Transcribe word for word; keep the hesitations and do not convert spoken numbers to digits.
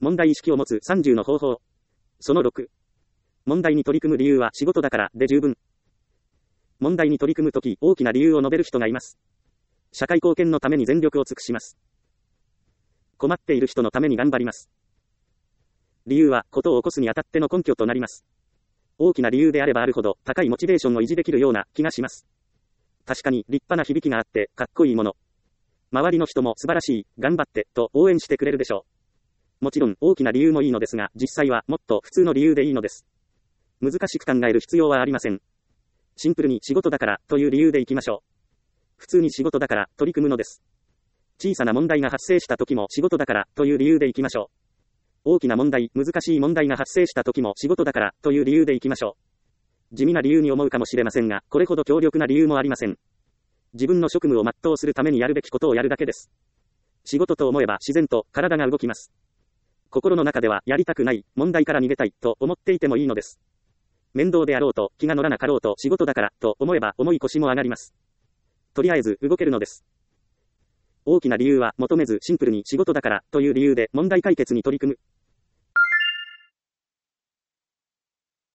問題意識を持つさんじゅうの方法。そのろく。問題に取り組む理由は仕事だからで十分。問題に取り組むとき、大きな理由を述べる人がいます。社会貢献のために全力を尽くします。困っている人のために頑張ります。理由は、ことを起こすにあたっての根拠となります。大きな理由であればあるほど、高いモチベーションを維持できるような気がします。確かに、立派な響きがあって、かっこいいもの。周りの人も素晴らしい、頑張って、と応援してくれるでしょう。もちろん、大きな理由もいいのですが、実際は、もっと普通の理由でいいのです。難しく考える必要はありません。シンプルに仕事だから、という理由でいきましょう。普通に仕事だから、取り組むのです。小さな問題が発生した時も仕事だから、という理由でいきましょう。大きな問題、難しい問題が発生した時も仕事だから、という理由でいきましょう。地味な理由に思うかもしれませんが、これほど強力な理由もありません。自分の職務を全うするためにやるべきことをやるだけです。仕事と思えば自然と体が動きます。心の中ではやりたくない、問題から逃げたい、と思っていてもいいのです。面倒であろうと、気が乗らなかろうと仕事だから、と思えば重い腰も上がります。とりあえず動けるのです。大きな理由は求めずシンプルに仕事だからという理由で問題解決に取り組む。